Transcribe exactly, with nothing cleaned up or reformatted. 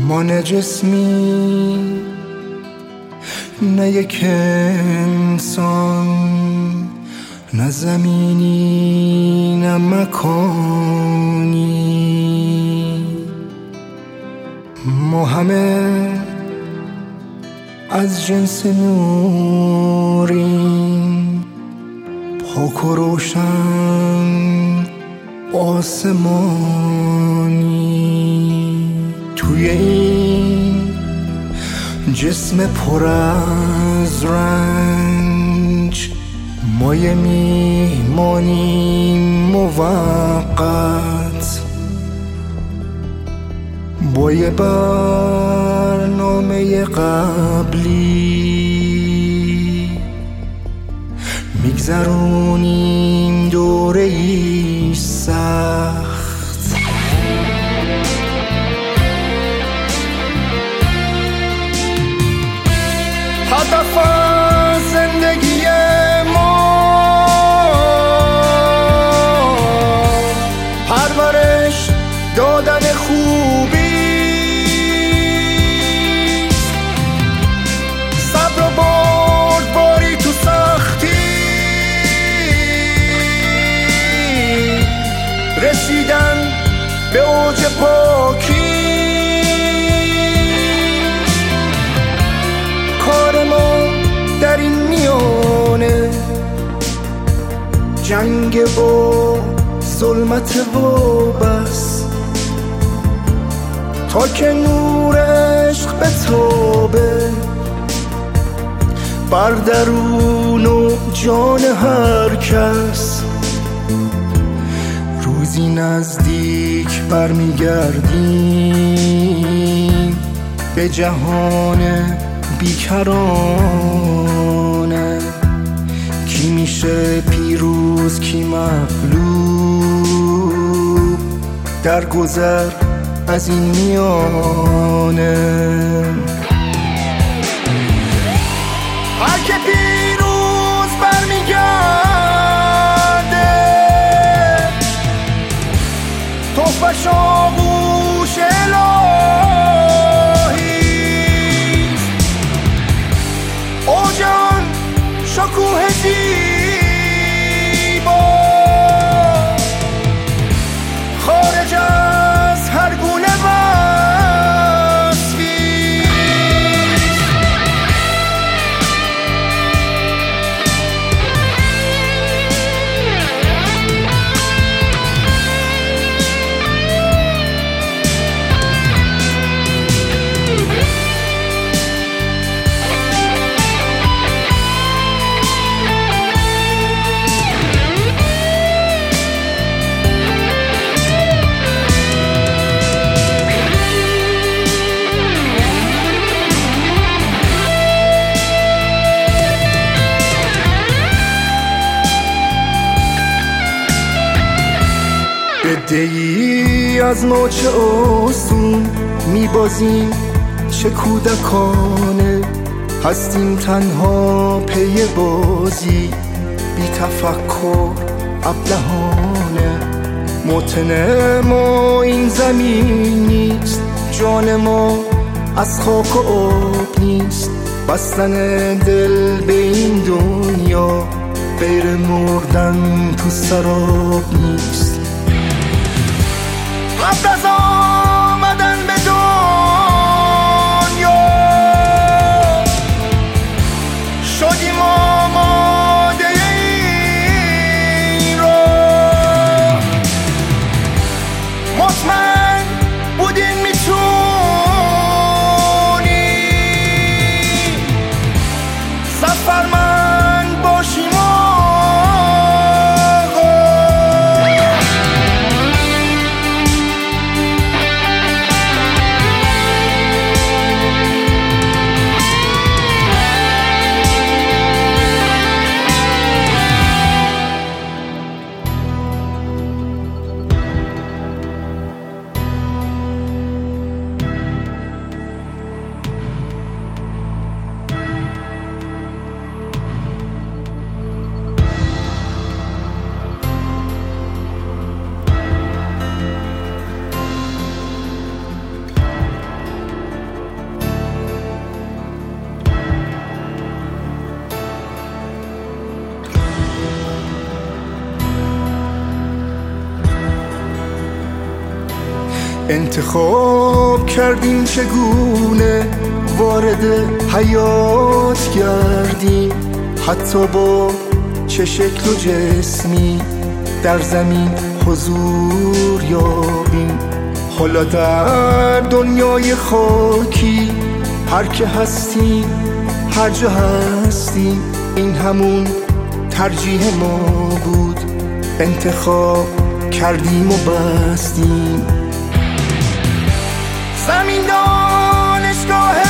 ما نه جسمی نه یک انسان، نه زمینی نه مکانی، ما همه از جنس نوریم، پاک و روشن آسمانی. توی این جسم پر از رنج ما یه میهمانیم موقت، با یه برنامه قبلی میگذرونیم دوره ای سخت. هدف از زندگی ما پرورش دادن خوبی، صبر و بردباری تو سختی، رسیدن به اوج پاکی. کار ما در این میانه جنگ با ظلمت و بس، تا که نور عشق بتابه بر درون و جان هر کس. روزی نزدیک برمیگردیم به جهان بیکرانه، کی میشه پیروز کی مغلوب در گذر از این میانه. هر که پیروز برمیگرده تحفه‌ش آغوش الهی، اوج آن شکوه زیبا خارج از هر گونه وصفی. عده‌ای از ما چه آسون میبازیم، چه کودکانه هستیم تنها پی بازی، بی تفکر ابلهانه. موطن ما این زمین نیست، جان ما از خاک و آب نیست، بستن دل به این دنیا غیر مردن تو سراب نیست. قبل از آمدن به دنیا شدیم آماده این راه، مطمئن بودیم میتونی زفرمند باشیم آقا. انتخاب کردیم چگونه وارد حیات گردیم، حتی با چه شکل و جسمی در زمین حضور یابیم. حالا در دنیای خاکی هر که هستیم، هر جا هستیم، این همون ترجیح ما بود، انتخاب کردیم و بستیم. زمین دانشگاه